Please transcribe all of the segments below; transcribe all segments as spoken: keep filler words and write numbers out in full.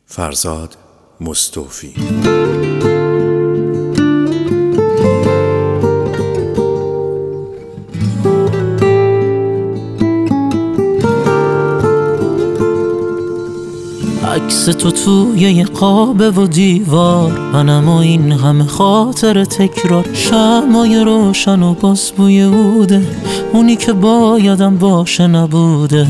فرزاد مستوفی. عکس تو توی یه قابه و دیوار، منم و این همه خاطر تکرار. شمعای روشن و باز بوی اوده، اونی که بایدم باشه نبوده.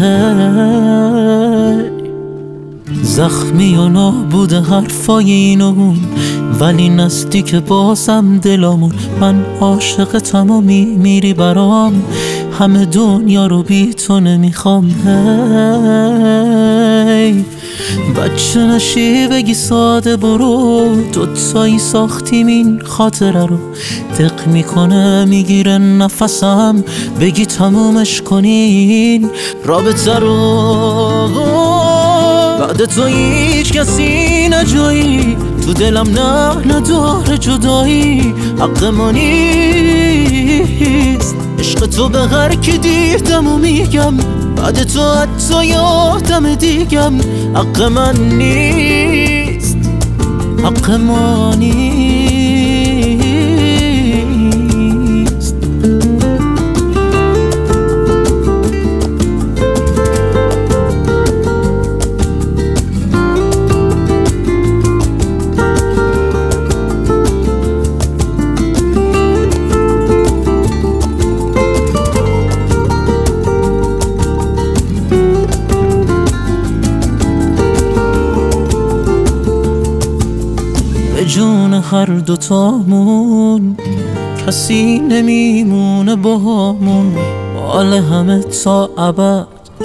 زخمی و نابوده حرفای این و اون، ولی نزدیک بازم دلامون. من عاشقتم و میمیری برام، همه دنیا رو بی تو نمیخوام. هی بچه نشی بگی ساده برو، دوتایی ساختیم این خاطره رو. دق میکنه میگیره نفسم، بگی تمومش کنین رابطه رو. بعد تو هیچ کسی نجایی، تو دلم نه نداره جدایی. حق ما نیست عشق تو به هر کی دیدم و میگم، بعد تو حتی یادم دیگم. حق من نیست، حق ما نیست. به جون هر دوتامون کسی نمیمونه باهامون، حال همه تا ابد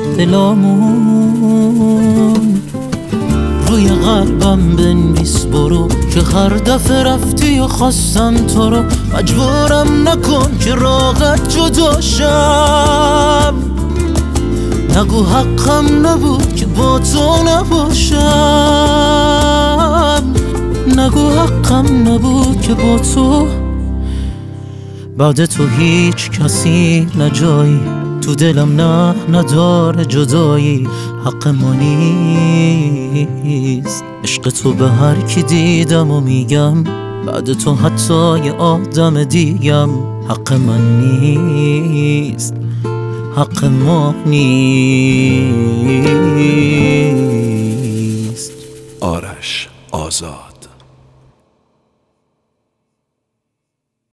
دلامون. روی قلبم بنویس برو، که هر دفعه رفتی و خواستم تو رو. مجبورم نکن که راحت جدا شم، نگو حقم نبود که با تو نباشم. نگو حقم نبود که با تو، بعد تو هیچ کسی نجایی. تو دلم نه نداره جدایی. حق ما نیست عشق تو به هر کی دیدم و میگم، بعد تو حتی یه آدم دیگم. حق من نیست، حق ما نیست. آرش آزاد.